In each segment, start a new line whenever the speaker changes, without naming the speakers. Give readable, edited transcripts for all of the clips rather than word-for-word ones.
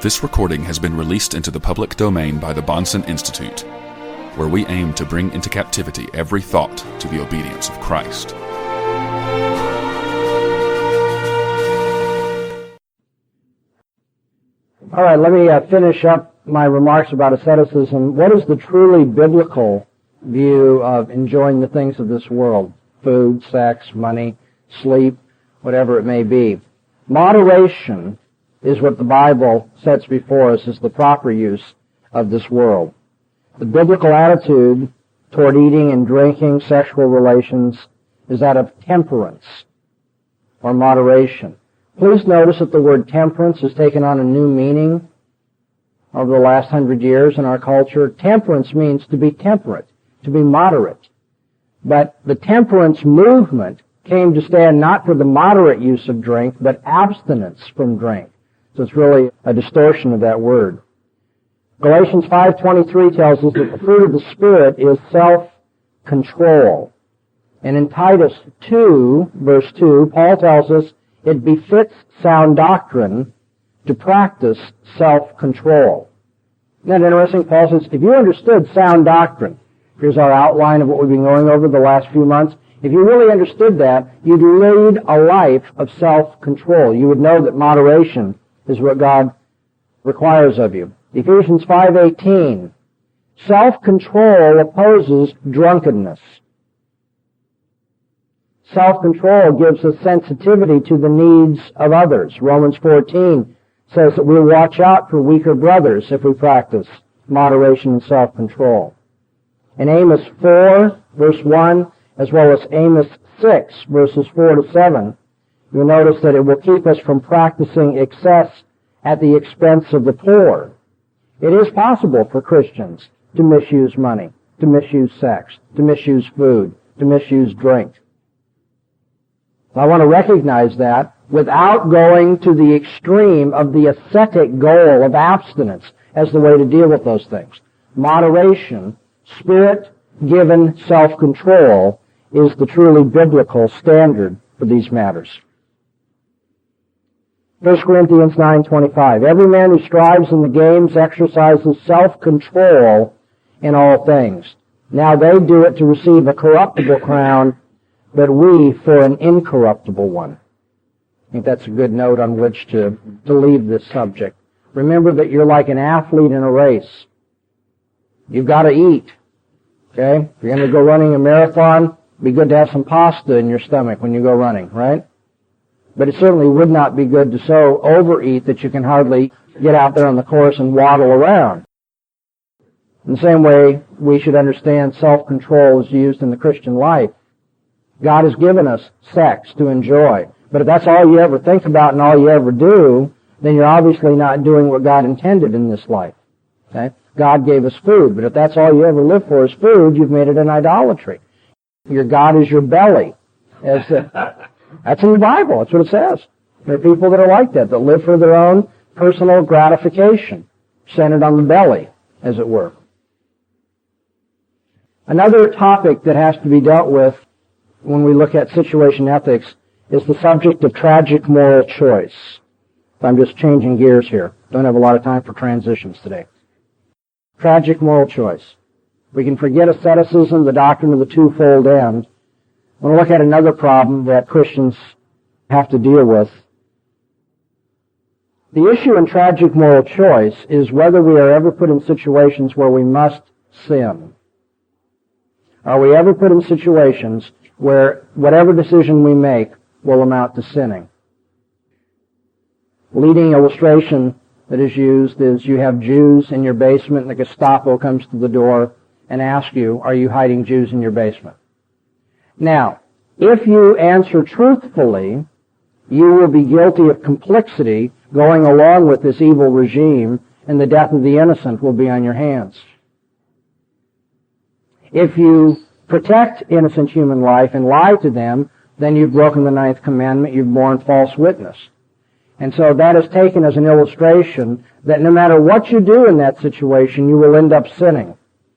This recording has been released into the public domain by the Bahnsen Institute, where we aim to bring into captivity every thought to the obedience of Christ.
All right, let me finish up my remarks about asceticism. What is the truly biblical view of enjoying the things of this world? Food, sex, money, sleep, whatever it may be. Moderation is what the Bible sets before us as the proper use of this world. The biblical attitude toward eating and drinking, sexual relations, is that of temperance or moderation. Please notice that the word temperance has taken on a new meaning over the last 100 years in our culture. Temperance means to be temperate, to be moderate. But the temperance movement came to stand not for the moderate use of drink, but abstinence from drink. So it's really a distortion of that word. Galatians 5:23 tells us that the fruit of the Spirit is self-control. And in Titus 2, verse 2, Paul tells us it befits sound doctrine to practice self-control. Isn't that interesting? Paul says, if you understood sound doctrine, here's our outline of what we've been going over the last few months. If you really understood that, you'd lead a life of self-control. You would know that moderation is what God requires of you. Ephesians 5:18, self-control opposes drunkenness. Self-control gives us sensitivity to the needs of others. Romans 14 says that we'll watch out for weaker brothers if we practice moderation and self-control. In Amos 4, verse 1, as well as Amos 6, verses 4 to 7, you'll notice that it will keep us from practicing excess at the expense of the poor. It is possible for Christians to misuse money, to misuse sex, to misuse food, to misuse drink. I want to recognize that without going to the extreme of the ascetic goal of abstinence as the way to deal with those things. Moderation, Spirit-given self-control is the truly biblical standard for these matters. 1 Corinthians 9:25, every man who strives in the games exercises self-control in all things. Now they do it to receive a corruptible crown, but we for an incorruptible one. I think that's a good note on which to leave this subject. Remember that you're like an athlete in a race. You've got to eat. Okay? If you're going to go running a marathon, it'd be good to have some pasta in your stomach when you go running, right? But it certainly would not be good to so overeat that you can hardly get out there on the course and waddle around. In the same way, we should understand self-control is used in the Christian life. God has given us sex to enjoy. But if that's all you ever think about and all you ever do, then you're obviously not doing what God intended in this life. Okay? God gave us food, but if that's all you ever live for is food, you've made it an idolatry. Your God is your belly. That's in the Bible. That's what it says. There are people that are like that live for their own personal gratification, centered on the belly, as it were. Another topic that has to be dealt with when we look at situation ethics is the subject of tragic moral choice. I'm just changing gears here. Don't have a lot of time for transitions today. Tragic moral choice. We can forget asceticism, the doctrine of the twofold end. I want to look at another problem that Christians have to deal with. The issue in tragic moral choice is whether we are ever put in situations where we must sin. Are we ever put in situations where whatever decision we make will amount to sinning? Leading illustration that is used is you have Jews in your basement and the Gestapo comes to the door and asks you, are you hiding Jews in your basement? Now, if you answer truthfully, you will be guilty of complicity going along with this evil regime, and the death of the innocent will be on your hands. If you protect innocent human life and lie to them, then you've broken the 9th commandment, you've borne false witness. And so that is taken as an illustration that no matter what you do in that situation, you will end up sinning.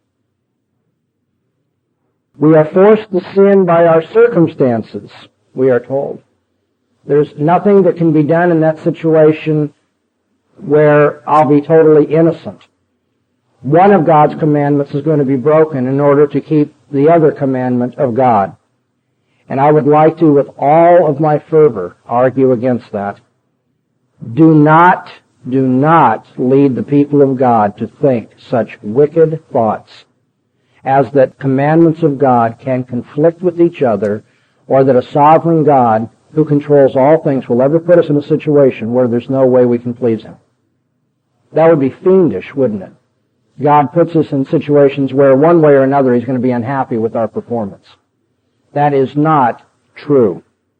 We are forced to sin by our circumstances, we are told. There's nothing that can be done in that situation where I'll be totally innocent. One of God's commandments is going to be broken in order to keep the other commandment of God. And I would like to, with all of my fervor, argue against that. Do not lead the people of God to think such wicked thoughts as that commandments of God can conflict with each other, or that a sovereign God who controls all things will ever put us in a situation where there's no way we can please Him. That would be fiendish, wouldn't it? God puts us in situations where one way or another He's going to be unhappy with our performance. That is not true.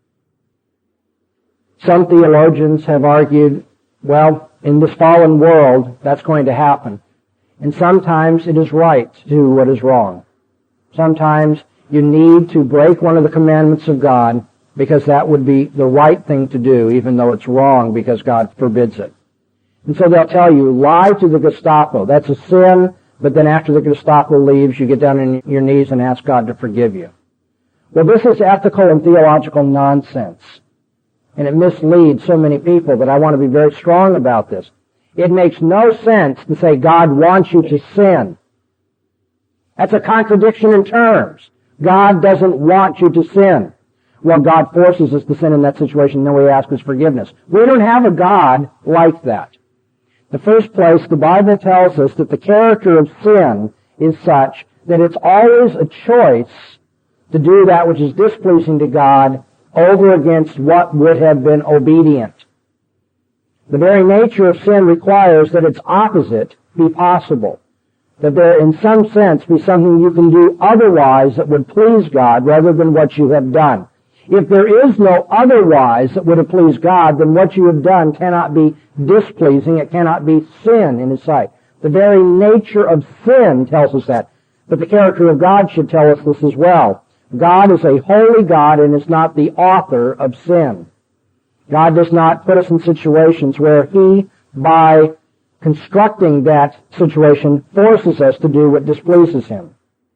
Some theologians have argued, well, in this fallen world, that's going to happen. And sometimes it is right to do what is wrong. Sometimes you need to break one of the commandments of God because that would be the right thing to do, even though it's wrong because God forbids it. And so they'll tell you, lie to the Gestapo. That's a sin, but then after the Gestapo leaves, you get down on your knees and ask God to forgive you. Well, this is ethical and theological nonsense. And it misleads so many people that I want to be very strong about this. It makes no sense to say God wants you to sin. That's a contradiction in terms. God doesn't want you to sin. Well, God forces us to sin in that situation, and then we ask His forgiveness. We don't have a God like that. In the first place, the Bible tells us that the character of sin is such that it's always a choice to do that which is displeasing to God over against what would have been obedient. The very nature of sin requires that its opposite be possible. That there, in some sense, be something you can do otherwise that would please God rather than what you have done. If there is no otherwise that would have pleased God, then what you have done cannot be displeasing. It cannot be sin in His sight. The very nature of sin tells us that. But the character of God should tell us this as well. God is a holy God and is not the author of sin. God does not put us in situations where He, by constructing that situation, forces us to do what displeases Him.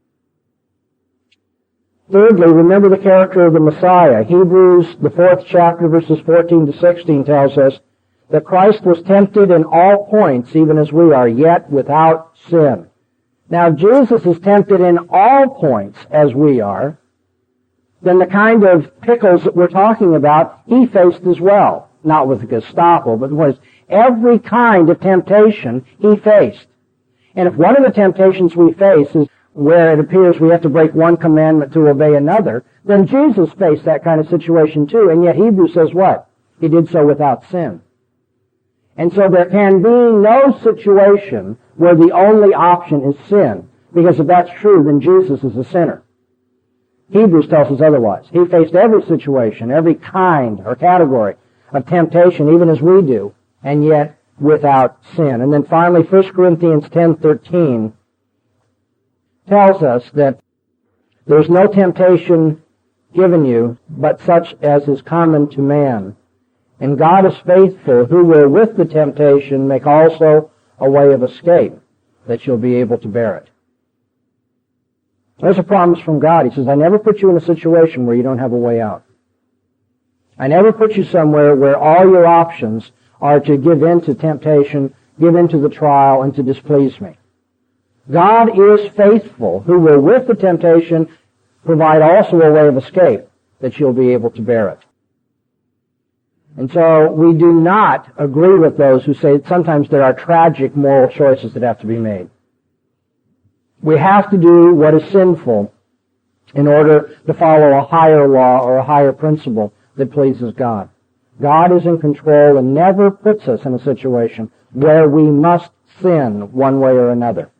Thirdly, remember the character of the Messiah. Hebrews, the 4th chapter, verses 14 to 16, tells us that Christ was tempted in all points, even as we are, yet without sin. Now, if Jesus is tempted in all points, as we are, then the kind of pickles that we're talking about, He faced as well. Not with the Gestapo, but was every kind of temptation He faced. And if one of the temptations we face is where it appears we have to break one commandment to obey another, then Jesus faced that kind of situation too, and yet Hebrews says what? He did so without sin. And so there can be no situation where the only option is sin, because if that's true, then Jesus is a sinner. Hebrews tells us otherwise. He faced every situation, every kind or category of temptation, even as we do, and yet without sin. And then finally, 1 Corinthians 10:13 tells us that there's no temptation given you but such as is common to man. And God is faithful, who will with the temptation make also a way of escape, that you'll be able to bear it. There's a promise from God. He says, I never put you in a situation where you don't have a way out. I never put you somewhere where all your options are to give in to temptation, give in to the trial, and to displease me. God is faithful, who will with the temptation provide also a way of escape, that you'll be able to bear it. And so we do not agree with those who say that sometimes there are tragic moral choices that have to be made. We have to do what is sinful in order to follow a higher law or a higher principle that pleases God. God is in control and never puts us in a situation where we must sin one way or another.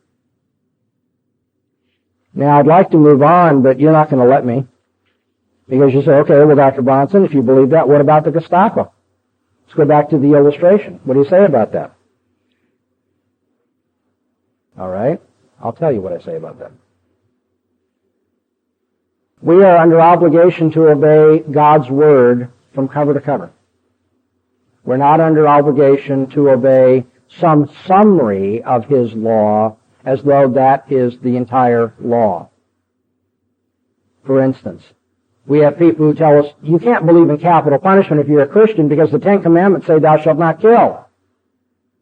Now, I'd like to move on, but you're not going to let me. Because you say, okay, well, Dr. Bahnsen, if you believe that, what about the Gestapo? Let's go back to the illustration. What do you say about that? All right. I'll tell you what I say about that. We are under obligation to obey God's Word from cover to cover. We're not under obligation to obey some summary of His law as though that is the entire law. For instance, we have people who tell us, you can't believe in capital punishment if you're a Christian because the Ten Commandments say thou shalt not kill.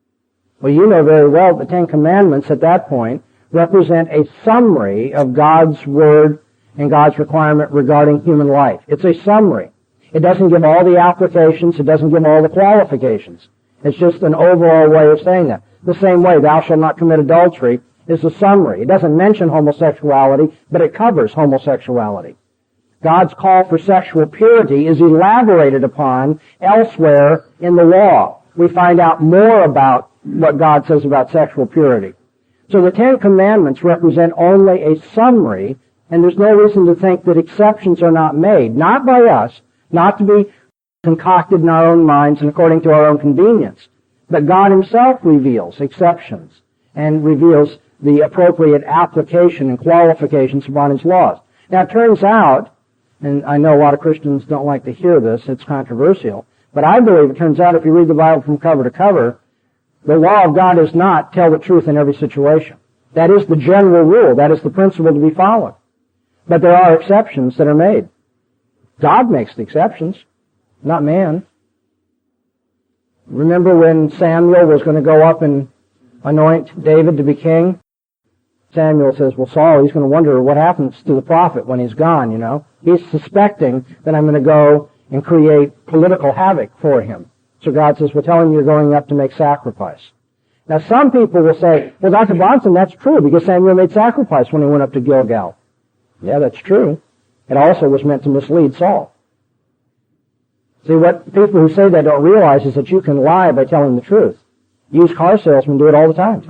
Well, you know very well the Ten Commandments at that point represent a summary of God's Word and God's requirement regarding human life. It's a summary. It doesn't give all the applications. It doesn't give all the qualifications. It's just an overall way of saying that. The same way, thou shalt not commit adultery is a summary. It doesn't mention homosexuality, but it covers homosexuality. God's call for sexual purity is elaborated upon elsewhere in the law. We find out more about what God says about sexual purity. So the Ten Commandments represent only a summary, and there's no reason to think that exceptions are not made. Not by us, not to be concocted in our own minds and according to our own convenience. But God Himself reveals exceptions and reveals the appropriate application and qualifications upon His laws. Now it turns out, and I know a lot of Christians don't like to hear this, it's controversial, but I believe it turns out if you read the Bible from cover to cover, the law of God is not tell the truth in every situation. That is the general rule. That is the principle to be followed. But there are exceptions that are made. God makes the exceptions, not man. Remember when Samuel was going to go up and anoint David to be king? Samuel says, well, Saul, he's going to wonder what happens to the prophet when he's gone, you know. He's suspecting that I'm going to go and create political havoc for him. So God says, well, tell him you're going up to make sacrifice. Now, some people will say, well, Dr. Bahnsen, that's true because Samuel made sacrifice when he went up to Gilgal. Yeah, that's true. It also was meant to mislead Saul. See, what people who say that don't realize is that you can lie by telling the truth. Used car salesmen do it all the time.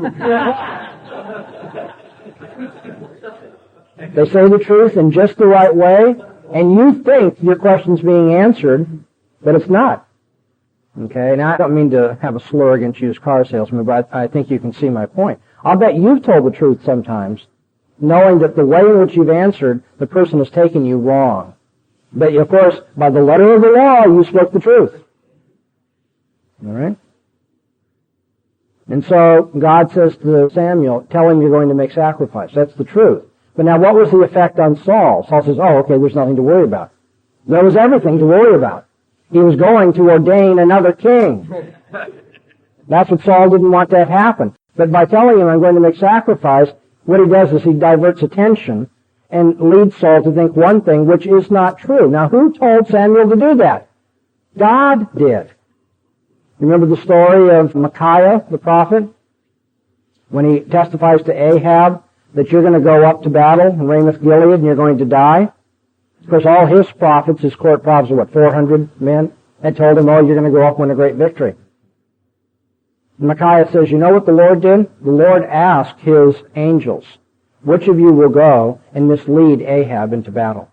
They say the truth in just the right way, and you think your question's being answered, but it's not. Okay, now I don't mean to have a slur against used car salesmen, but I think you can see my point. I'll bet you've told the truth sometimes, knowing that the way in which you've answered, the person has taken you wrong. But, of course, by the letter of the law, you spoke the truth. All right? And so God says to Samuel, tell him you're going to make sacrifice. That's the truth. But now what was the effect on Saul? Saul says, oh, okay, there's nothing to worry about. There was everything to worry about. He was going to ordain another king. That's what Saul didn't want to have happen. But by telling him I'm going to make sacrifice, what he does is he diverts attention and leads Saul to think one thing which is not true. Now, who told Samuel to do that? God did. Remember the story of Micaiah, the prophet? When he testifies to Ahab that you're going to go up to battle in Ramoth-Gilead and you're going to die. Of course, all his prophets, his court prophets, 400 men, had told him, oh, you're going to go up and win a great victory. And Micaiah says, you know what the Lord did? The Lord asked his angels, which of you will go and mislead Ahab into battle?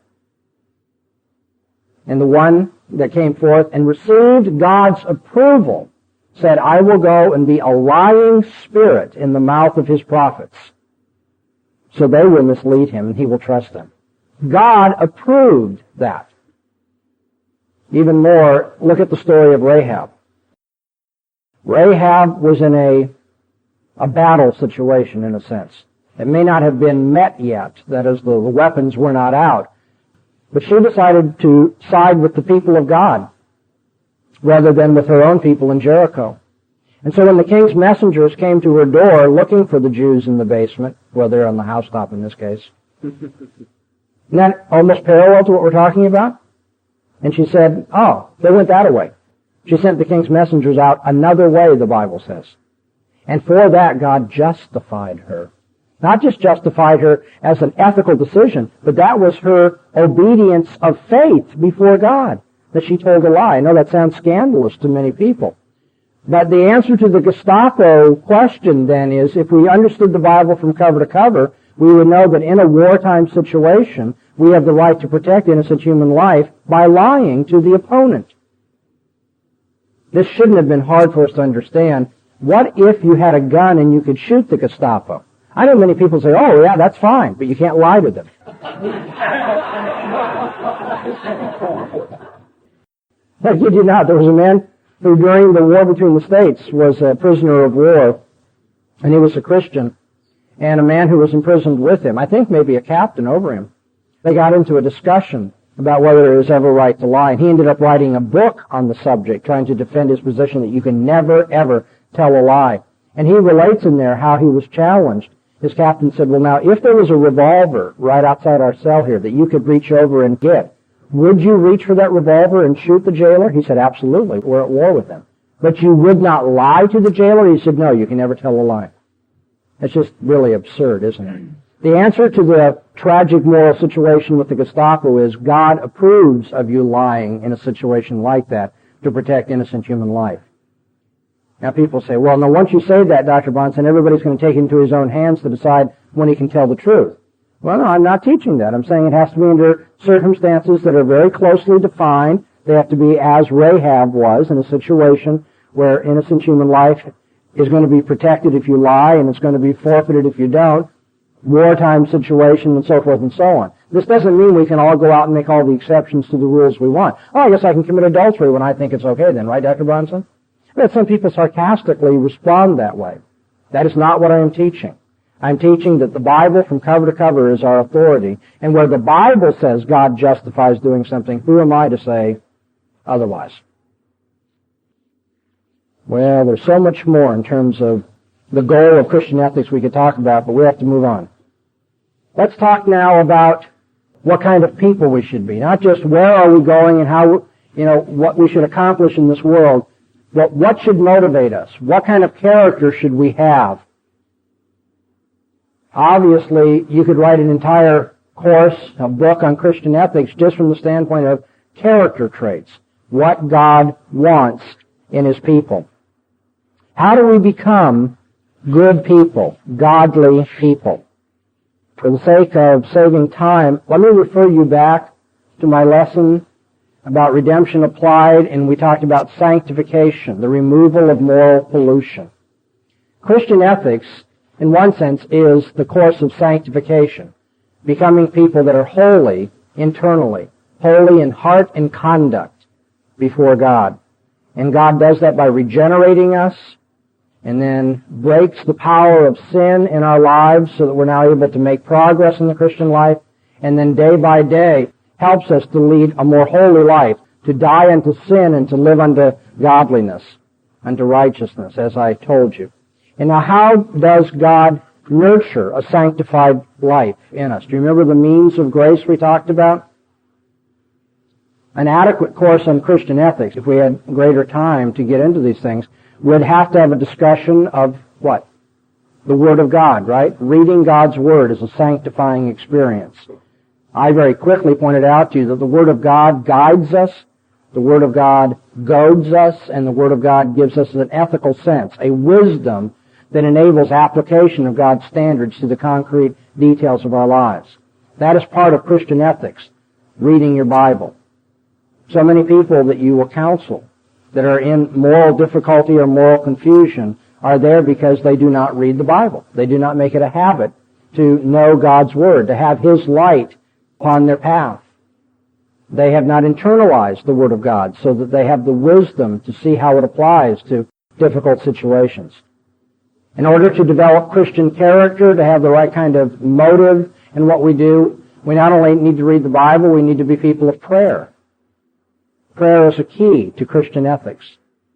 And the one that came forth and received God's approval said, I will go and be a lying spirit in the mouth of his prophets. So they will mislead him and he will trust them. God approved that. Even more, look at the story of Rahab. Rahab was in a battle situation in a sense. It may not have been met yet, that is, the weapons were not out. But she decided to side with the people of God rather than with her own people in Jericho. And so when the king's messengers came to her door looking for the Jews in the basement, well, they're on the housetop in this case, isn't that almost parallel to what we're talking about? And she said, oh, they went that way. She sent the king's messengers out another way, the Bible says. And for that, God justified her. Not just justified her as an ethical decision, but that was her obedience of faith before God, that she told a lie. I know that sounds scandalous to many people. But the answer to the Gestapo question then is, if we understood the Bible from cover to cover, we would know that in a wartime situation, we have the right to protect innocent human life by lying to the opponent. This shouldn't have been hard for us to understand. What if you had a gun and you could shoot the Gestapo? I know many people say, oh, yeah, that's fine, but you can't lie to them. I kid you not, there was a man who during the war between the states was a prisoner of war, and he was a Christian, and a man who was imprisoned with him, I think maybe a captain over him, they got into a discussion about whether it was ever right to lie, and he ended up writing a book on the subject, trying to defend his position that you can never, ever tell a lie. And he relates in there how he was challenged. His captain said, well, now, if there was a revolver right outside our cell here that you could reach over and get, would you reach for that revolver and shoot the jailer? He said, absolutely. We're at war with them. But you would not lie to the jailer? He said, no, you can never tell a lie. That's just really absurd, isn't it? The answer to the tragic moral situation with the Gestapo is God approves of you lying in a situation like that to protect innocent human life. Now people say, well, now once you say that, Dr. Bahnsen, everybody's going to take it into his own hands to decide when he can tell the truth. Well, no, I'm not teaching that. I'm saying it has to be under circumstances that are very closely defined. They have to be as Rahab was, in a situation where innocent human life is going to be protected if you lie, and it's going to be forfeited if you don't. Wartime situation, and so forth and so on. This doesn't mean we can all go out and make all the exceptions to the rules we want. Oh, I guess I can commit adultery when I think it's okay then, right, Dr. Bronson? But some people sarcastically respond that way. That is not what I am teaching. I'm teaching that the Bible from cover to cover is our authority, and where the Bible says God justifies doing something, who am I to say otherwise? Well, there's so much more in terms of the goal of Christian ethics we could talk about, but we have to move on. Let's talk now about what kind of people we should be. Not just where are we going and how, what we should accomplish in this world, but what should motivate us? What kind of character should we have? Obviously, you could write an entire course, a book on Christian ethics just from the standpoint of character traits. What God wants in His people. How do we become good people, godly people? For the sake of saving time, let me refer you back to my lesson about redemption applied, and we talked about sanctification, the removal of moral pollution. Christian ethics, in one sense, is the course of sanctification, becoming people that are holy internally, holy in heart and conduct before God. And God does that by regenerating us, and then breaks the power of sin in our lives so that we're now able to make progress in the Christian life, and then day by day helps us to lead a more holy life, to die unto sin and to live unto godliness, unto righteousness, as I told you. And now how does God nurture a sanctified life in us? Do you remember the means of grace we talked about? An adequate course on Christian ethics, if we had greater time to get into these things, would have to have a discussion of what? The Word of God, right? Reading God's Word is a sanctifying experience. I very quickly pointed out to you that the Word of God guides us, the Word of God goads us, and the Word of God gives us an ethical sense, a wisdom that enables application of God's standards to the concrete details of our lives. That is part of Christian ethics, reading your Bible. So many people that you will counsel that are in moral difficulty or moral confusion are there because they do not read the Bible. They do not make it a habit to know God's Word, to have His light upon their path. They have not internalized the Word of God so that they have the wisdom to see how it applies to difficult situations. In order to develop Christian character, to have the right kind of motive in what we do, we not only need to read the Bible, we need to be people of prayer. Prayer is a key to Christian ethics.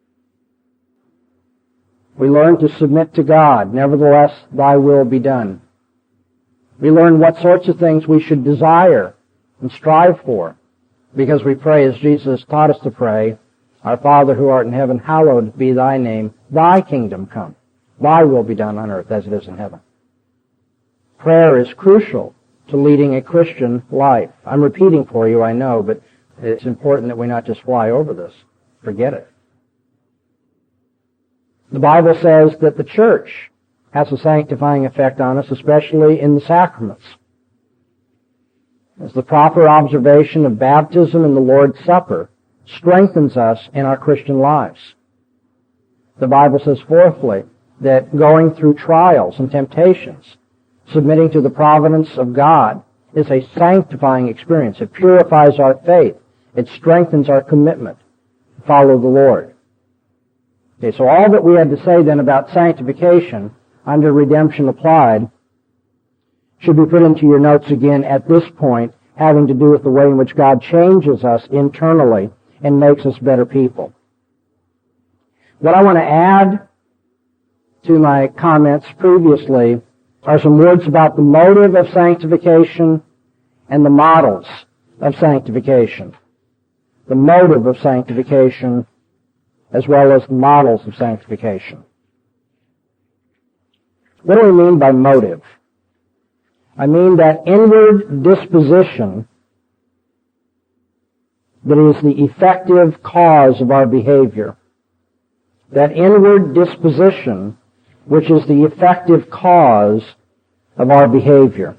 We learn to submit to God, nevertheless, thy will be done. We learn what sorts of things we should desire and strive for, because we pray as Jesus taught us to pray, Our Father who art in heaven, hallowed be thy name, thy kingdom come, thy will be done on earth as it is in heaven. Prayer is crucial to leading a Christian life. I'm repeating for you, I know, but it's important that we not just fly over this. Forget it. The Bible says that the church has a sanctifying effect on us, especially in the sacraments. As the proper observation of baptism and the Lord's Supper strengthens us in our Christian lives. The Bible says, fourthly, that going through trials and temptations, submitting to the providence of God, is a sanctifying experience. It purifies our faith. It strengthens our commitment to follow the Lord. Okay, so all that we had to say then about sanctification under redemption applied should be put into your notes again at this point, having to do with the way in which God changes us internally and makes us better people. What I want to add to my comments previously are some words about the motive of sanctification and the models of sanctification. The motive of sanctification as well as the models of sanctification. What do we mean by motive? I mean that inward disposition that is the effective cause of our behavior. That inward disposition which is the effective cause of our behavior.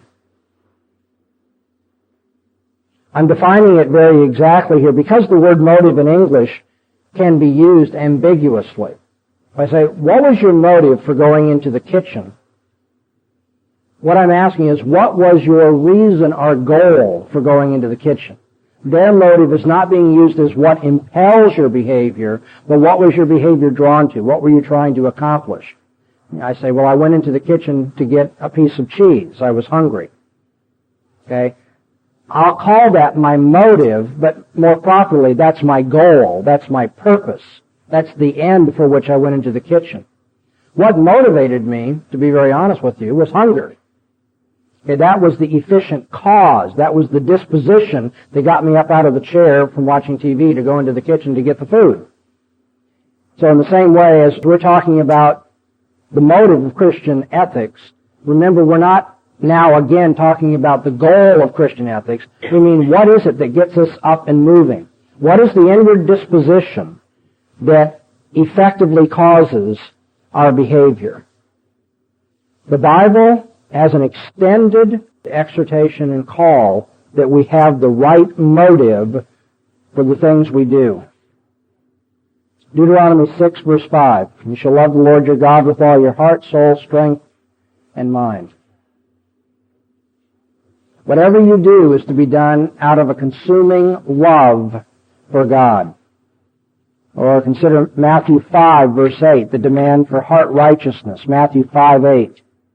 I'm defining it very exactly here because the word motive in English can be used ambiguously. If I say, what was your motive for going into the kitchen? What I'm asking is, what was your reason or goal for going into the kitchen? Their motive is not being used as what impels your behavior, but what was your behavior drawn to? What were you trying to accomplish? I say, well, I went into the kitchen to get a piece of cheese. I was hungry. Okay? I'll call that my motive, but more properly, that's my goal. That's my purpose. That's the end for which I went into the kitchen. What motivated me, to be very honest with you, was hunger. Okay, that was the efficient cause. That was the disposition that got me up out of the chair from watching TV to go into the kitchen to get the food. So in the same way as we're talking about the motive of Christian ethics, remember we're not now again talking about the goal of Christian ethics. We mean what is it that gets us up and moving? What is the inward disposition that effectively causes our behavior? The Bible has an extended exhortation and call that we have the right motive for the things we do. Deuteronomy 6 verse 5, you shall love the Lord your God with all your heart, soul, strength, and mind. Whatever you do is to be done out of a consuming love for God. Or consider Matthew 5 verse 8, the demand for heart righteousness, Matthew 5:8.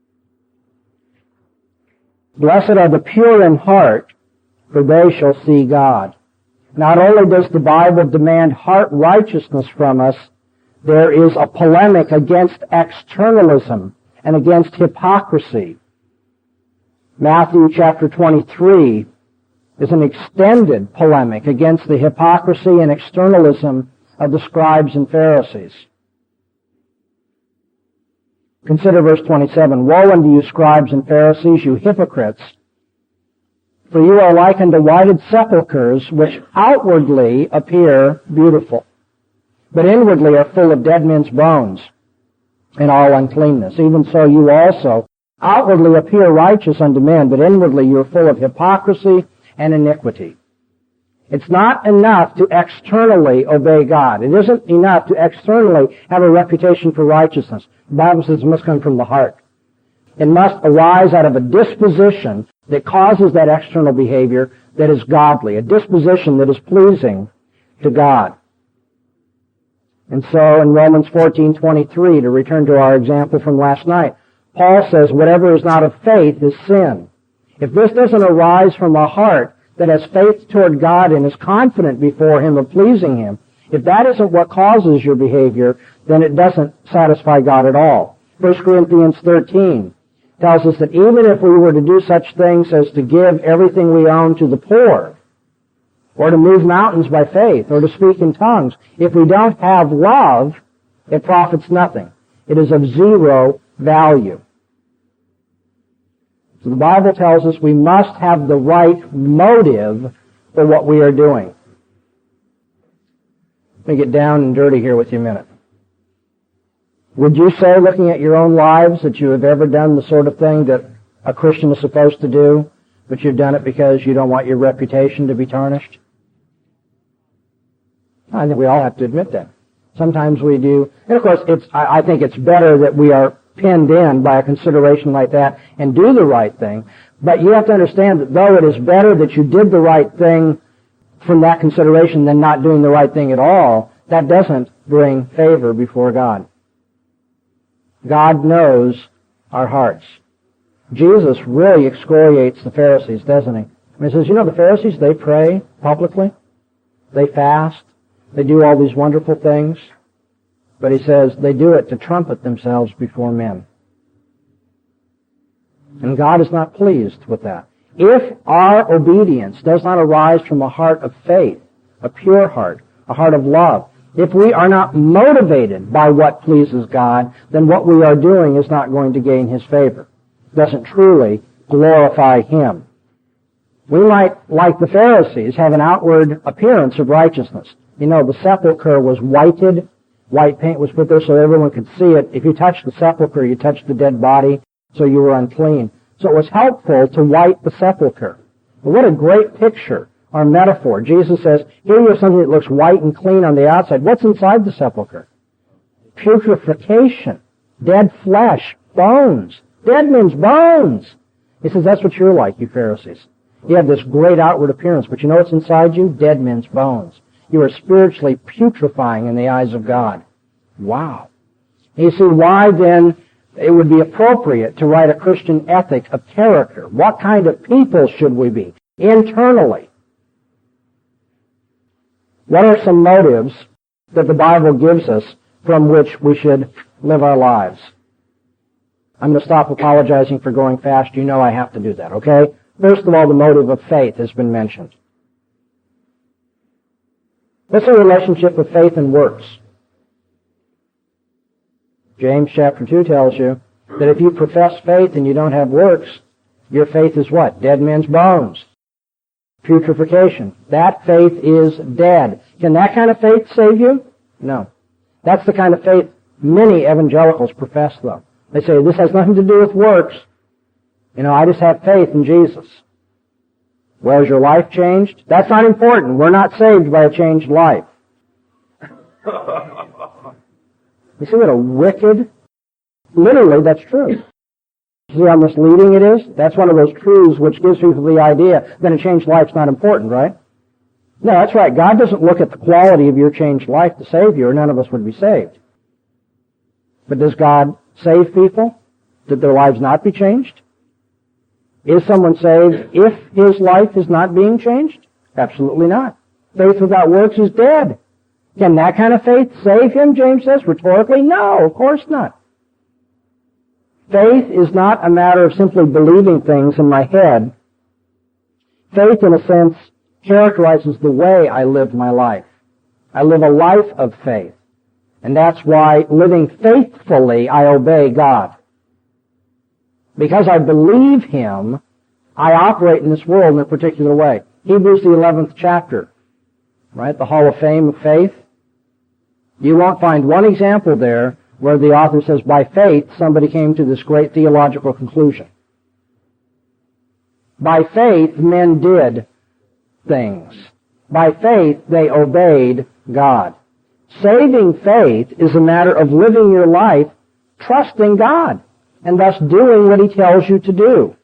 Blessed are the pure in heart, for they shall see God. Not only does the Bible demand heart righteousness from us, there is a polemic against externalism and against hypocrisy. Matthew chapter 23 is an extended polemic against the hypocrisy and externalism of the scribes and Pharisees. Consider verse 27. Woe unto you, scribes and Pharisees, you hypocrites! For you are like unto whited sepulchres, which outwardly appear beautiful, but inwardly are full of dead men's bones and all uncleanness. Even so you also outwardly appear righteous unto men, but inwardly you are full of hypocrisy and iniquity. It's not enough to externally obey God. It isn't enough to externally have a reputation for righteousness. The Bible says it must come from the heart. It must arise out of a disposition that causes that external behavior that is godly, a disposition that is pleasing to God. And so in Romans 14:23, to return to our example from last night, Paul says, whatever is not of faith is sin. If this doesn't arise from a heart that has faith toward God and is confident before Him of pleasing Him, if that isn't what causes your behavior, then it doesn't satisfy God at all. 1 Corinthians 13 tells us that even if we were to do such things as to give everything we own to the poor, or to move mountains by faith, or to speak in tongues, if we don't have love, it profits nothing. It is of zero value. So the Bible tells us we must have the right motive for what we are doing. Let me get down and dirty here with you a minute. Would you say, looking at your own lives, that you have ever done the sort of thing that a Christian is supposed to do, but you've done it because you don't want your reputation to be tarnished? I think we all have to admit that. Sometimes we do. And of course, I think it's better that we are pinned in by a consideration like that and do the right thing. But you have to understand that though it is better that you did the right thing from that consideration than not doing the right thing at all, that doesn't bring favor before God. God knows our hearts. Jesus really excoriates the Pharisees, doesn't he? He says, the Pharisees, they pray publicly. They fast. They do all these wonderful things. But he says they do it to trumpet themselves before men. And God is not pleased with that. If our obedience does not arise from a heart of faith, a pure heart, a heart of love, if we are not motivated by what pleases God, then what we are doing is not going to gain His favor. It doesn't truly glorify Him. We might, like the Pharisees, have an outward appearance of righteousness. You know, the sepulchre was whited. White paint was put there so everyone could see it. If you touched the sepulchre, you touched the dead body, so you were unclean. So it was helpful to white the sepulchre. But what a great picture or metaphor. Jesus says, here you have something that looks white and clean on the outside. What's inside the sepulchre? Putrefaction, dead flesh, bones, dead men's bones. He says, that's what you're like, you Pharisees. You have this great outward appearance, but you know what's inside you? Dead men's bones. You are spiritually putrefying in the eyes of God. Wow. You see, why then it would be appropriate to write a Christian ethic of character? What kind of people should we be? Internally. What are some motives that the Bible gives us from which we should live our lives? I'm going to stop apologizing for going fast. You know I have to do that, okay? First of all, the motive of faith has been mentioned. What's the relationship of faith and works? James chapter 2 tells you that if you profess faith and you don't have works, your faith is what? Dead men's bones. Putrefaction. That faith is dead. Can that kind of faith save you? No. That's the kind of faith many evangelicals profess, though. They say, this has nothing to do with works. You know, I just have faith in Jesus. Well, is your life changed? That's not important. We're not saved by a changed life. You see what a wicked... Literally, that's true. See how misleading it is? That's one of those truths which gives people the idea that a changed life's not important, right? No, that's right. God doesn't look at the quality of your changed life to save you, or none of us would be saved. But does God save people? Did their lives not be changed? Is someone saved if his life is not being changed? Absolutely not. Faith without works is dead. Can that kind of faith save him, James says, rhetorically? No, of course not. Faith is not a matter of simply believing things in my head. Faith, in a sense, characterizes the way I live my life. I live a life of faith. And that's why, living faithfully, I obey God. Because I believe Him, I operate in this world in a particular way. Hebrews, the 11th chapter, right? The Hall of Fame of faith. You won't find one example there where the author says, by faith, somebody came to this great theological conclusion. By faith, men did things. By faith, they obeyed God. Saving faith is a matter of living your life trusting God, and thus doing what He tells you to do.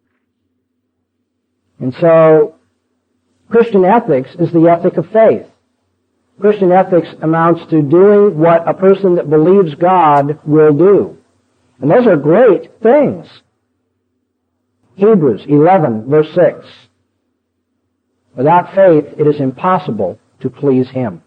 And so, Christian ethics is the ethic of faith. Christian ethics amounts to doing what a person that believes God will do. And those are great things. Hebrews 11, verse 6. Without faith, it is impossible to please Him.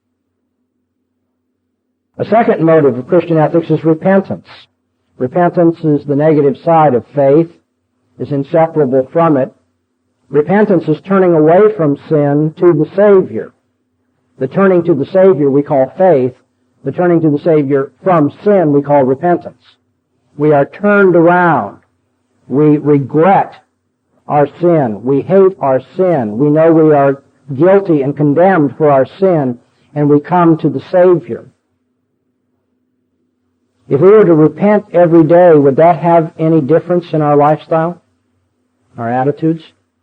A second motive of Christian ethics is repentance. Repentance is the negative side of faith, is inseparable from it. Repentance is turning away from sin to the Savior. The turning to the Savior we call faith. The turning to the Savior from sin we call repentance. We are turned around. We regret our sin. We hate our sin. We know we are guilty and condemned for our sin, and we come to the Savior. If we were to repent every day, would that have any difference in our lifestyle, our attitudes?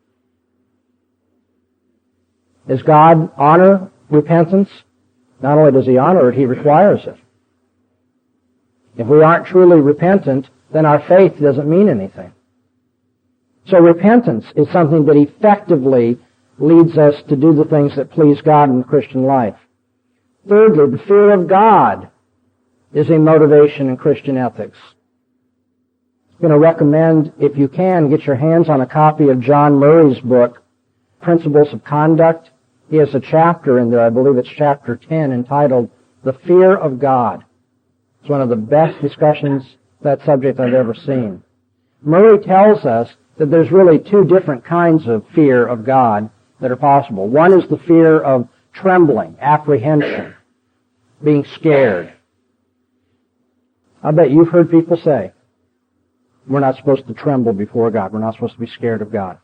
Does God honor repentance? Not only does He honor it, He requires it. If we aren't truly repentant, then our faith doesn't mean anything. So repentance is something that effectively leads us to do the things that please God in the Christian life. Thirdly, the fear of God is a motivation in Christian ethics. I'm going to recommend, if you can, get your hands on a copy of John Murray's book, Principles of Conduct. He has a chapter in there, I believe it's chapter 10, entitled The fear of God. It's one of the best discussions of that subject I've ever seen. Murray tells us that there's really two different kinds of fear of God that are possible. One is the fear of trembling, apprehension, being scared. I bet you've heard people say, we're not supposed to tremble before God. We're not supposed to be scared of God.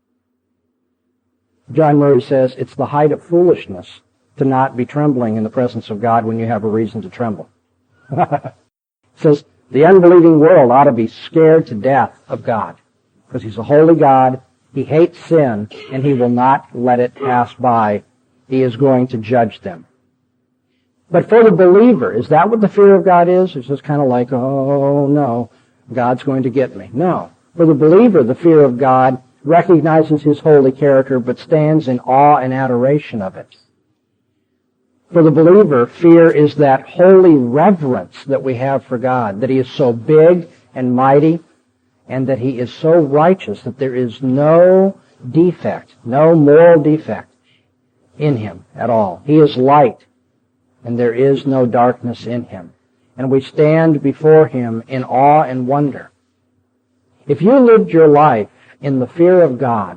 John Murray says it's the height of foolishness to not be trembling in the presence of God when you have a reason to tremble. Says the unbelieving world ought to be scared to death of God because He's a holy God. He hates sin, and He will not let it pass by. He is going to judge them. But for the believer, is that what the fear of God is? It's just kind of like, oh no, God's going to get me. No. For the believer, the fear of God recognizes His holy character, but stands in awe and adoration of it. For the believer, fear is that holy reverence that we have for God, that He is so big and mighty, and that He is so righteous that there is no defect, no moral defect in Him at all. He is light, and there is no darkness in Him. And we stand before Him in awe and wonder. If you lived your life in the fear of God,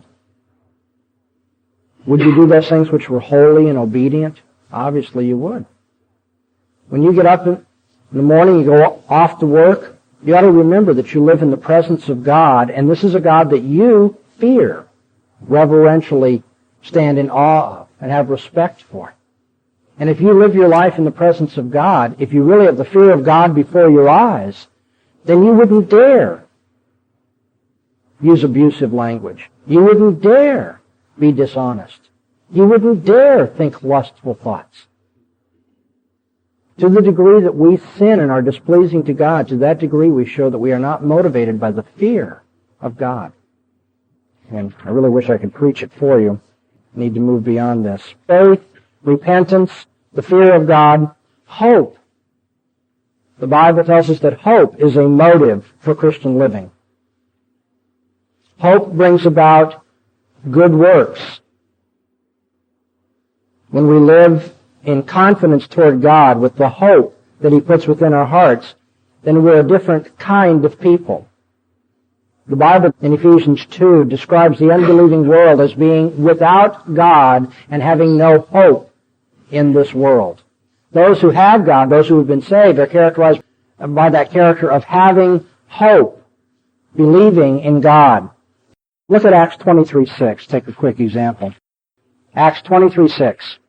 would you do those things which were holy and obedient? Obviously you would. When you get up in the morning, you go off to work, you ought to remember that you live in the presence of God, and this is a God that you fear, reverentially stand in awe of, and have respect for. And if you live your life in the presence of God, if you really have the fear of God before your eyes, then you wouldn't dare use abusive language. You wouldn't dare be dishonest. You wouldn't dare think lustful thoughts. To the degree that we sin and are displeasing to God, to that degree we show that we are not motivated by the fear of God. And I really wish I could preach it for you. I need to move beyond this. Faith, repentance, the fear of God, hope. The Bible tells us that hope is a motive for Christian living. Hope brings about good works. When we live in confidence toward God with the hope that He puts within our hearts, then we're a different kind of people. The Bible in Ephesians 2 describes the unbelieving world as being without God and having no hope in this world. Those who have God, those who have been saved, are characterized by that character of having hope, believing in God. Look at Acts 23:6. Take a quick example. Acts 23:6.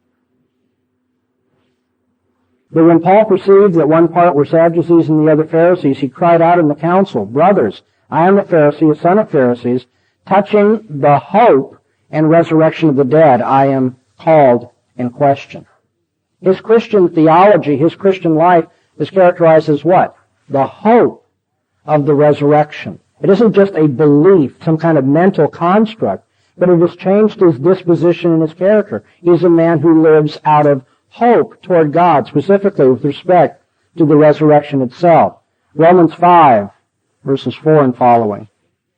But when Paul perceived that one part were Sadducees and the other Pharisees, he cried out in the council, Brothers, I am a Pharisee, a son of Pharisees, touching the hope and resurrection of the dead, I am called in question. His Christian theology, his Christian life is characterized as what? The hope of the resurrection. It isn't just a belief, some kind of mental construct, but it has changed his disposition and his character. He's a man who lives out of hope toward God, specifically with respect to the resurrection itself. Romans 5, verses 4 and following.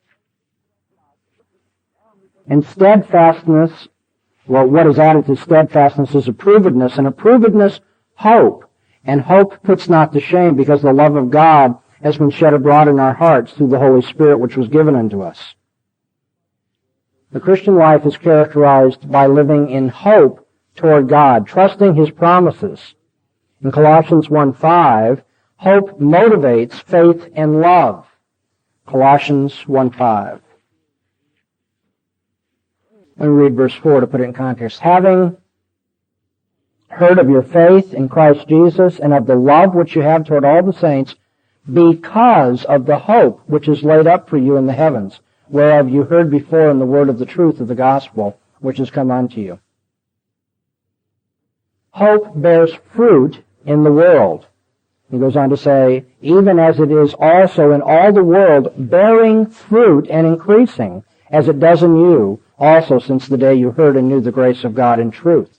And steadfastness, well, what is added to steadfastness is approvedness, and approvedness, hope. And hope puts not to shame, because the love of God has been shed abroad in our hearts through the Holy Spirit which was given unto us. The Christian life is characterized by living in hope toward God, trusting His promises. In Colossians 1:5, hope motivates faith and love. Colossians 1:5. Let me read verse 4 to put it in context. Having heard of your faith in Christ Jesus and of the love which you have toward all the saints, because of the hope which is laid up for you in the heavens, whereof you heard before in the word of the truth of the gospel, which has come unto you. Hope bears fruit in the world. He goes on to say, even as it is also in all the world, bearing fruit and increasing, as it does in you, also since the day you heard and knew the grace of God in truth.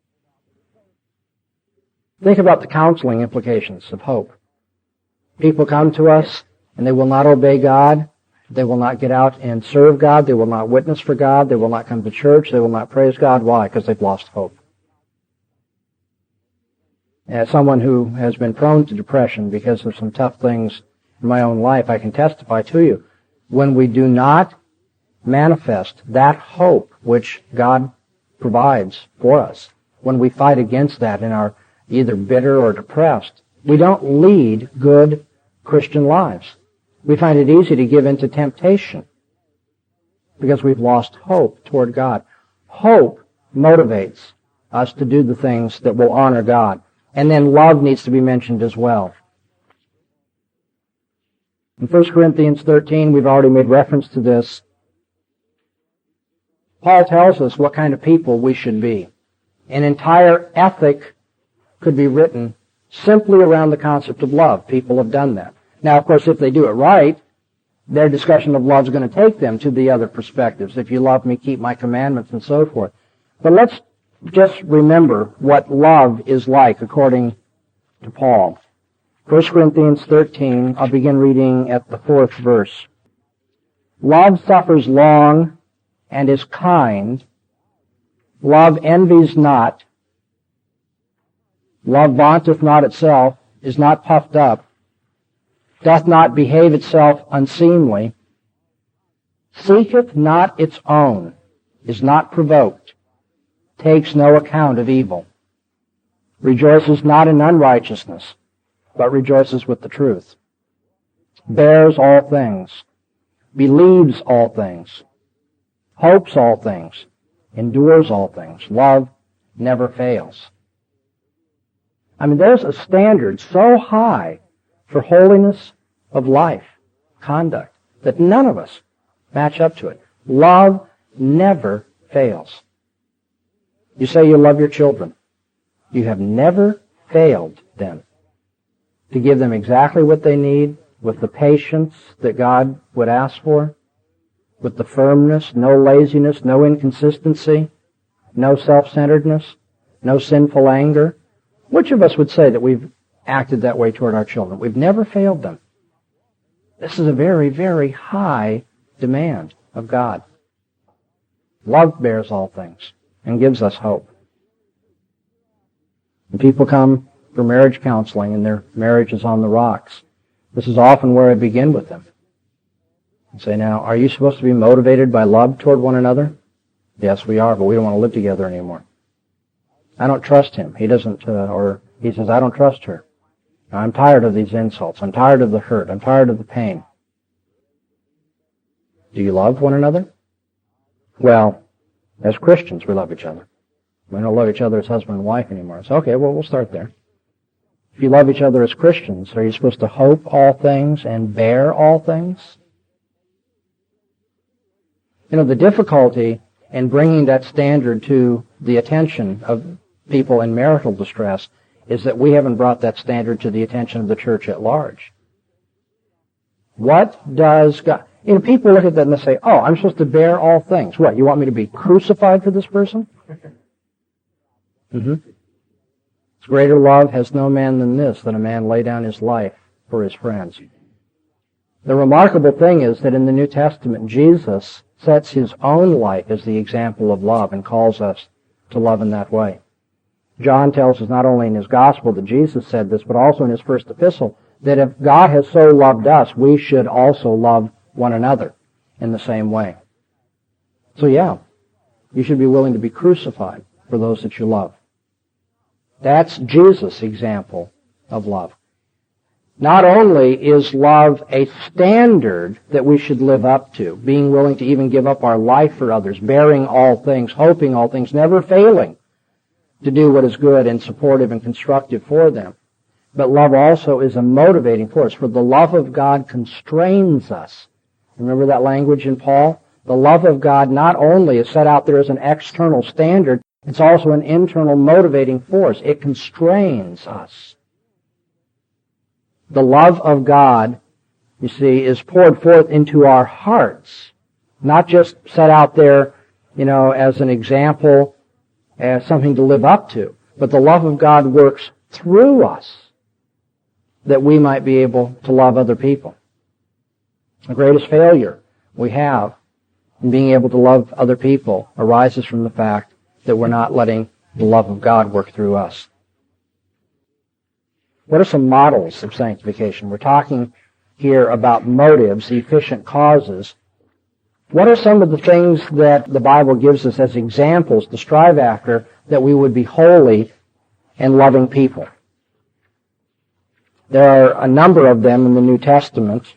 Think about the counseling implications of hope. People come to us, and they will not obey God. They will not get out and serve God. They will not witness for God. They will not come to church. They will not praise God. Why? Because they've lost hope. As someone who has been prone to depression because of some tough things in my own life, I can testify to you. When we do not manifest that hope which God provides for us, when we fight against that and are either bitter or depressed, we don't lead good Christian lives. We find it easy to give in to temptation because we've lost hope toward God. Hope motivates us to do the things that will honor God. And then love needs to be mentioned as well. In 1 Corinthians 13, we've already made reference to this. Paul tells us what kind of people we should be. An entire ethic could be written simply around the concept of love. People have done that. Now, of course, if they do it right, their discussion of love is going to take them to the other perspectives. If you love me, keep my commandments, and so forth. But let's just remember what love is like according to Paul. 1 Corinthians 13, I'll begin reading at the 4th verse. Love suffers long and is kind. Love envies not. Love vaunteth not itself, is not puffed up, doth not behave itself unseemly, seeketh not its own, is not provoked, takes no account of evil, rejoices not in unrighteousness, but rejoices with the truth, bears all things, believes all things, hopes all things, endures all things. Love never fails. I mean, there's a standard so high for holiness of life, conduct, that none of us match up to it. Love never fails. You say you love your children. You have never failed them to give them exactly what they need, with the patience that God would ask for, with the firmness, no laziness, no inconsistency, no self-centeredness, no sinful anger. Which of us would say that we've acted that way toward our children? We've never failed them. This is a very, very high demand of God. Love bears all things and gives us hope. When people come for marriage counseling and their marriage is on the rocks, this is often where I begin with them. I say, now, are you supposed to be motivated by love toward one another? Yes, we are, but we don't want to live together anymore. I don't trust him. He doesn't, or he says, I don't trust her. I'm tired of these insults. I'm tired of the hurt. I'm tired of the pain. Do you love one another? Well, as Christians, we love each other. We don't love each other as husband and wife anymore. So, okay, well, we'll start there. If you love each other as Christians, are you supposed to hope all things and bear all things? You know, the difficulty in bringing that standard to the attention of people in marital distress is that we haven't brought that standard to the attention of the church at large. What does God... You know, people look at that and they say, oh, I'm supposed to bear all things. What, you want me to be crucified for this person? Greater love has no man than this, that a man lay down his life for his friends. The remarkable thing is that in the New Testament, Jesus sets his own life as the example of love and calls us to love in that way. John tells us not only in his gospel that Jesus said this, but also in his first epistle, that if God has so loved us, we should also love one another in the same way. So yeah, you should be willing to be crucified for those that you love. That's Jesus' example of love. Not only is love a standard that we should live up to, being willing to even give up our life for others, bearing all things, hoping all things, never failing to do what is good and supportive and constructive for them, but love also is a motivating force. For the love of God constrains us. Remember that language in Paul? The love of God not only is set out there as an external standard, it's also an internal motivating force. It constrains us. The love of God, you see, is poured forth into our hearts, not just set out there, you know, as an example, as something to live up to, but the love of God works through us that we might be able to love other people. The greatest failure we have in being able to love other people arises from the fact that we're not letting the love of God work through us. What are some models of sanctification? We're talking here about motives, efficient causes. What are some of the things that the Bible gives us as examples to strive after that we would be holy and loving people? There are a number of them in the New Testament.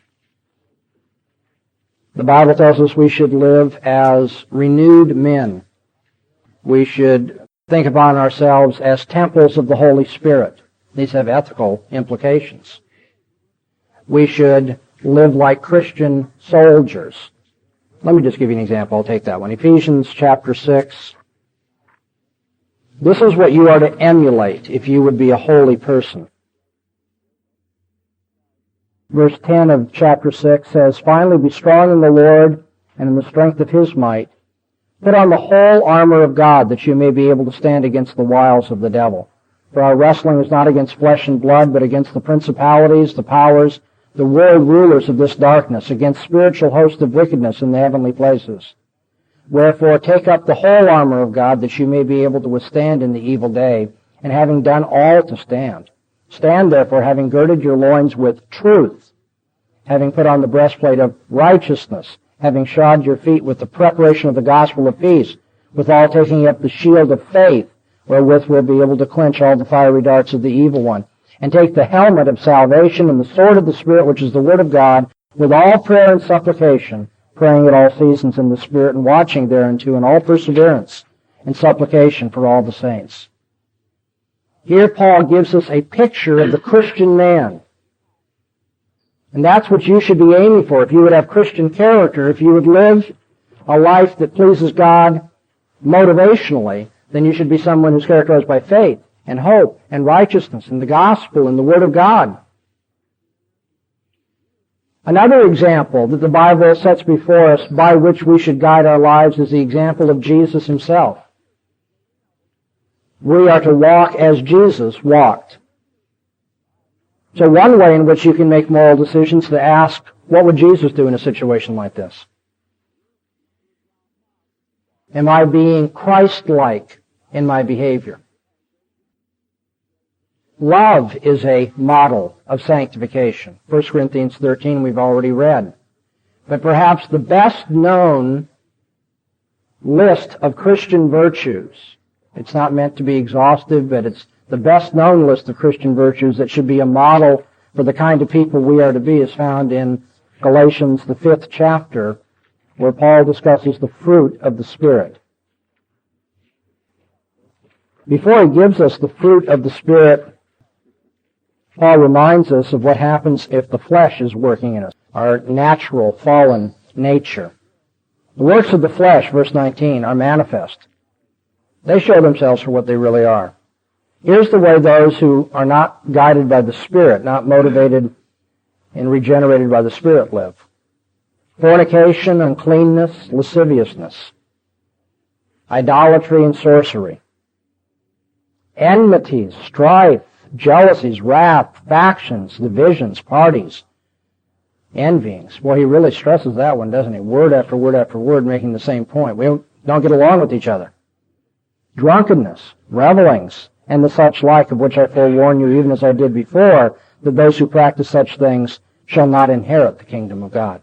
The Bible tells us we should live as renewed men. We should think upon ourselves as temples of the Holy Spirit. These have ethical implications. We should live like Christian soldiers. Let me just give you an example. I'll take that one. Ephesians chapter 6. This is what you are to emulate if you would be a holy person. Verse 10 of chapter 6 says, "Finally be strong in the Lord and in the strength of His might. Put on the whole armor of God that you may be able to stand against the wiles of the devil. For our wrestling is not against flesh and blood, but against the principalities, the powers, the world rulers of this darkness, against spiritual hosts of wickedness in the heavenly places. Wherefore take up the whole armor of God that you may be able to withstand in the evil day, and having done all to stand. Stand therefore, having girded your loins with truth, having put on the breastplate of righteousness, having shod your feet with the preparation of the gospel of peace, withal taking up the shield of faith, wherewith we'll be able to quench all the fiery darts of the evil one. And take the helmet of salvation and the sword of the Spirit, which is the word of God, with all prayer and supplication, praying at all seasons in the Spirit, and watching thereunto in all perseverance and supplication for all the saints." Here Paul gives us a picture of the Christian man. And that's what you should be aiming for. If you would have Christian character, if you would live a life that pleases God motivationally, then you should be someone who's characterized by faith and hope and righteousness and the gospel and the Word of God. Another example that the Bible sets before us by which we should guide our lives is the example of Jesus Himself. We are to walk as Jesus walked. So one way in which you can make moral decisions is to ask, what would Jesus do in a situation like this? Am I being Christ-like in my behavior? Love is a model of sanctification. 1 Corinthians 13 we've already read. But perhaps the best known list of Christian virtues, it's not meant to be exhaustive, but it's the best known list of Christian virtues that should be a model for the kind of people we are to be, is found in Galatians, the 5th chapter, where Paul discusses the fruit of the Spirit. Before he gives us the fruit of the Spirit, Paul reminds us of what happens if the flesh is working in us, our natural fallen nature. The works of the flesh, verse 19, are manifest. They show themselves for what they really are. Here's the way those who are not guided by the Spirit, not motivated and regenerated by the Spirit live. Fornication, uncleanness, lasciviousness, idolatry and sorcery, enmities, strife, jealousies, wrath, factions, divisions, parties, envyings. Boy, he really stresses that one, doesn't he? Word after word after word making the same point. We don't get along with each other. Drunkenness, revelings, and the such like, of which I forewarn you, even as I did before, that those who practice such things shall not inherit the kingdom of God.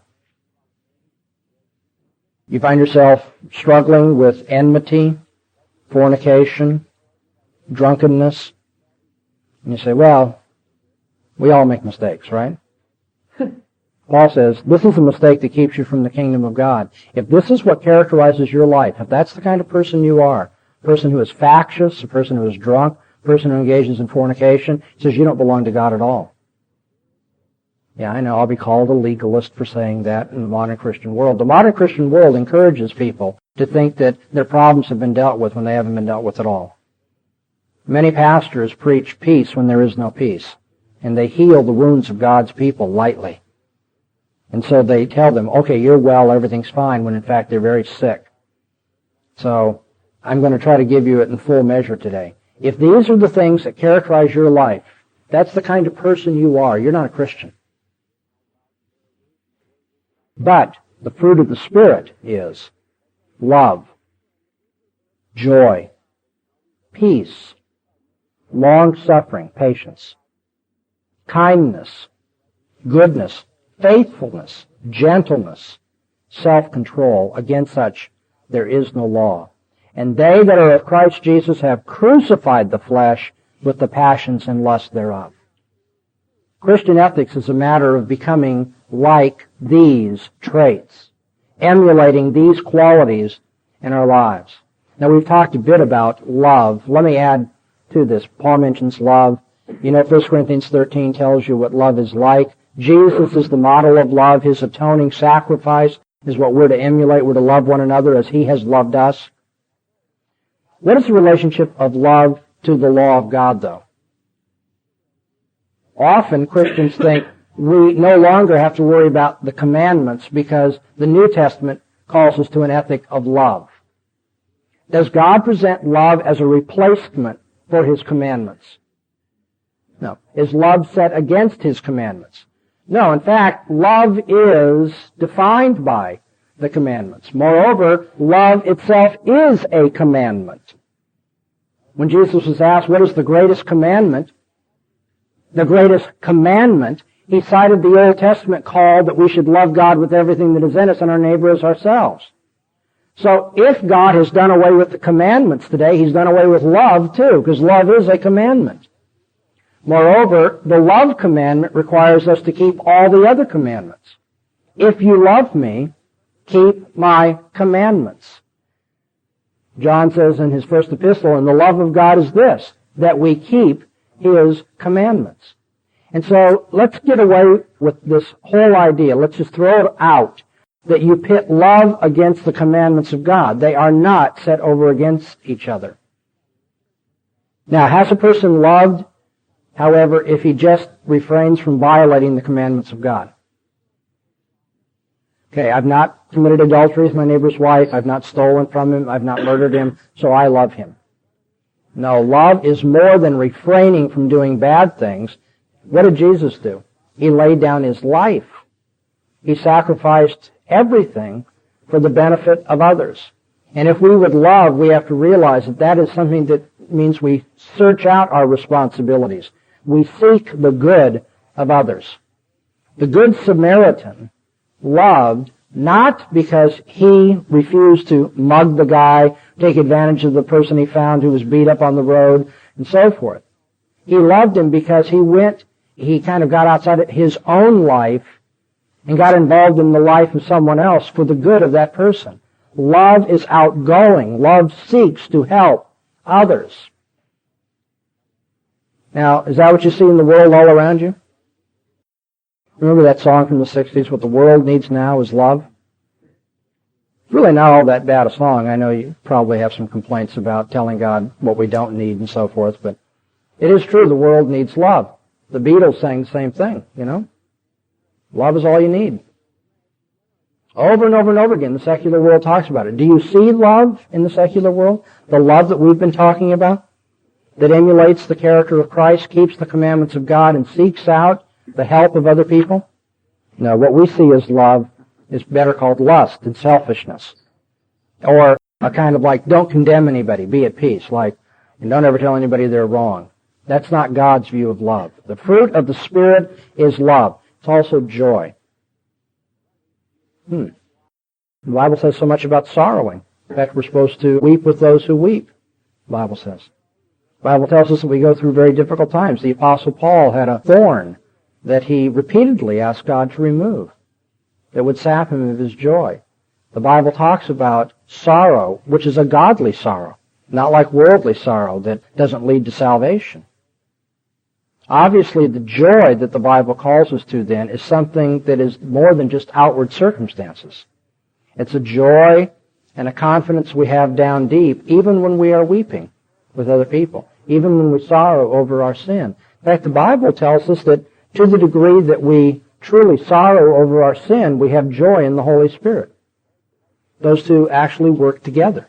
You find yourself struggling with enmity, fornication, drunkenness, and you say, well, we all make mistakes, right? Paul says, this is a mistake that keeps you from the kingdom of God. If this is what characterizes your life, if that's the kind of person you are, a person who is factious, a person who is drunk, a person who engages in fornication, he says you don't belong to God at all. Yeah, I know, I'll be called a legalist for saying that in the modern Christian world. The modern Christian world encourages people to think that their problems have been dealt with when they haven't been dealt with at all. Many pastors preach peace when there is no peace, and they heal the wounds of God's people lightly. And so they tell them, okay, you're well, everything's fine, when in fact they're very sick. So I'm going to try to give you it in full measure today. If these are the things that characterize your life, that's the kind of person you are. You're not a Christian. But the fruit of the Spirit is love, joy, peace, long-suffering, patience, kindness, goodness, faithfulness, gentleness, self-control. Against such there is no law. And they that are of Christ Jesus have crucified the flesh with the passions and lusts thereof. Christian ethics is a matter of becoming like these traits, emulating these qualities in our lives. Now, we've talked a bit about love. Let me add to this. Paul mentions love. You know, 1 Corinthians 13 tells you what love is like. Jesus is the model of love. His atoning sacrifice is what we're to emulate. We're to love one another as He has loved us. What is the relationship of love to the law of God, though? Often Christians think we no longer have to worry about the commandments because the New Testament calls us to an ethic of love. Does God present love as a replacement for His commandments? No. Is love set against His commandments? No. In fact, love is defined by the commandments. Moreover, love itself is a commandment. When Jesus was asked, what is the greatest commandment? The greatest commandment, He cited the Old Testament call that we should love God with everything that is in us and our neighbor as ourselves. So if God has done away with the commandments today, He's done away with love too, because love is a commandment. Moreover, the love commandment requires us to keep all the other commandments. If you love me, keep my commandments. John says in his first epistle, and the love of God is this, that we keep His commandments. And so let's get away with this whole idea. Let's just throw it out that you pit love against the commandments of God. They are not set over against each other. Now, has a person loved, however, if he just refrains from violating the commandments of God? Okay, I've not committed adultery with my neighbor's wife. I've not stolen from him. I've not murdered him. So I love him. No, love is more than refraining from doing bad things. What did Jesus do? He laid down His life. He sacrificed everything for the benefit of others. And if we would love, we have to realize that that is something that means we search out our responsibilities. We seek the good of others. The Good Samaritan loved not because he refused to mug the guy, take advantage of the person he found who was beat up on the road, and so forth. He loved him because he kind of got outside of his own life and got involved in the life of someone else for the good of that person. Love is outgoing. Love seeks to help others. Now, is that what you see in the world all around you? Remember that song from the 60s, What the World Needs Now is Love? It's really not all that bad a song. I know you probably have some complaints about telling God what we don't need and so forth, but it is true the world needs love. The Beatles sang the same thing, you know? Love is all you need. Over and over and over again, the secular world talks about it. Do you see love in the secular world? The love that we've been talking about? That emulates the character of Christ, keeps the commandments of God, and seeks out the help of other people? No, what we see as love is better called lust and selfishness. Or a kind of like, don't condemn anybody, be at peace. Like, and don't ever tell anybody they're wrong. That's not God's view of love. The fruit of the Spirit is love. It's also joy. The Bible says so much about sorrowing. In fact, we're supposed to weep with those who weep, the Bible says. The Bible tells us that we go through very difficult times. The Apostle Paul had a thorn that he repeatedly asked God to remove that would sap him of his joy. The Bible talks about sorrow, which is a godly sorrow, not like worldly sorrow that doesn't lead to salvation. Obviously, the joy that the Bible calls us to then is something that is more than just outward circumstances. It's a joy and a confidence we have down deep, even when we are weeping with other people, even when we sorrow over our sin. In fact, the Bible tells us that to the degree that we truly sorrow over our sin, we have joy in the Holy Spirit. Those two actually work together.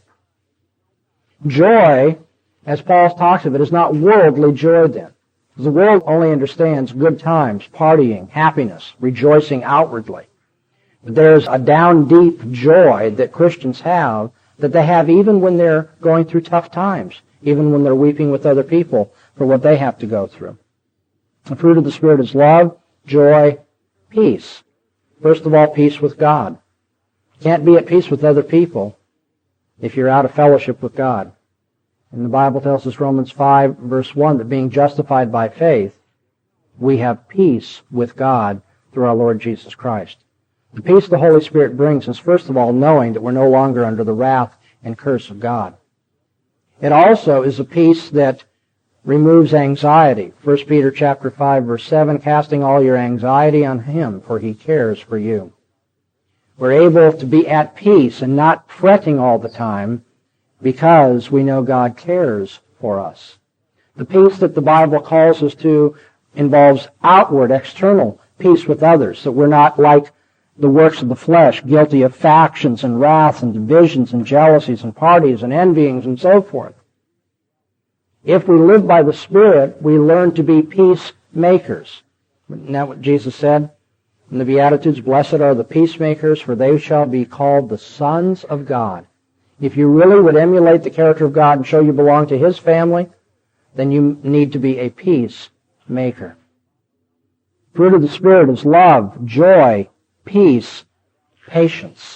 Joy, as Paul talks of it, is not worldly joy then. The world only understands good times, partying, happiness, rejoicing outwardly. But there's a down deep joy that Christians have, that they have even when they're going through tough times, even when they're weeping with other people for what they have to go through. The fruit of the Spirit is love, joy, peace. First of all, peace with God. You can't be at peace with other people if you're out of fellowship with God. And the Bible tells us, Romans 5, verse 1, that being justified by faith, we have peace with God through our Lord Jesus Christ. The peace the Holy Spirit brings is, first of all, knowing that we're no longer under the wrath and curse of God. It also is a peace that removes anxiety. 1 Peter chapter 5, verse 7, casting all your anxiety on Him, for He cares for you. We're able to be at peace and not fretting all the time because we know God cares for us. The peace that the Bible calls us to involves outward, external peace with others, that we're not like the works of the flesh, guilty of factions and wraths and divisions and jealousies and parties and envyings and so forth. If we live by the Spirit, we learn to be peacemakers. Isn't that what Jesus said in the Beatitudes? Blessed are the peacemakers, for they shall be called the sons of God. If you really would emulate the character of God and show you belong to His family, then you need to be a peacemaker. Fruit of the Spirit is love, joy, peace, patience.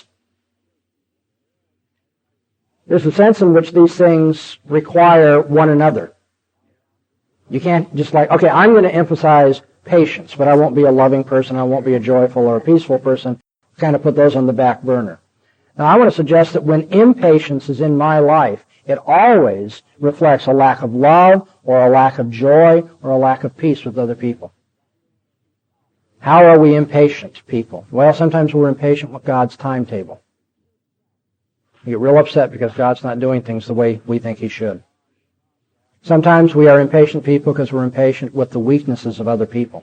There's a sense in which these things require one another. You can't just okay, I'm going to emphasize patience, but I won't be a loving person, I won't be a joyful or a peaceful person. Kind of put those on the back burner. Now, I want to suggest that when impatience is in my life, it always reflects a lack of love or a lack of joy or a lack of peace with other people. How are we impatient people? Well, sometimes we're impatient with God's timetable. We get real upset because God's not doing things the way we think He should. Sometimes we are impatient people because we're impatient with the weaknesses of other people.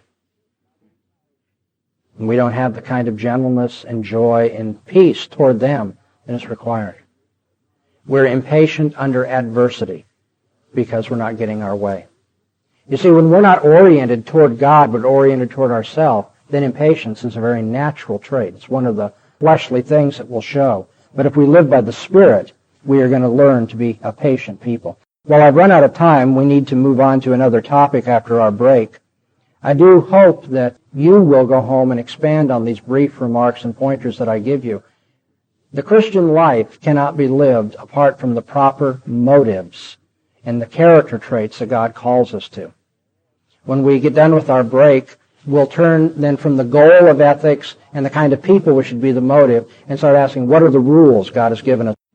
And we don't have the kind of gentleness and joy and peace toward them that is required. We're impatient under adversity because we're not getting our way. You see, when we're not oriented toward God but oriented toward ourselves, then impatience is a very natural trait. It's one of the fleshly things that will show. But if we live by the Spirit, we are going to learn to be a patient people. Well, I've run out of time. We need to move on to another topic after our break. I do hope that you will go home and expand on these brief remarks and pointers that I give you. The Christian life cannot be lived apart from the proper motives and the character traits that God calls us to. When we get done with our break, we'll turn then from the goal of ethics and the kind of people which should be the motive and start asking, what are the rules God has given us?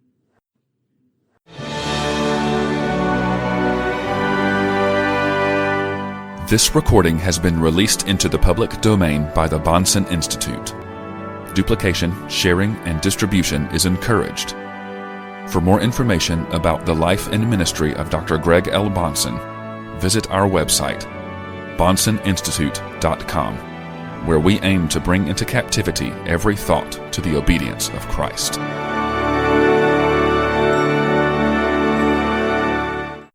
This recording has been released into the public domain by the Bahnsen Institute. Duplication, sharing, and distribution is encouraged. For more information about the life and ministry of Dr. Greg L. Bahnsen, visit our website, BahnsenInstitute.com, where we aim to bring into captivity every thought to the obedience of Christ.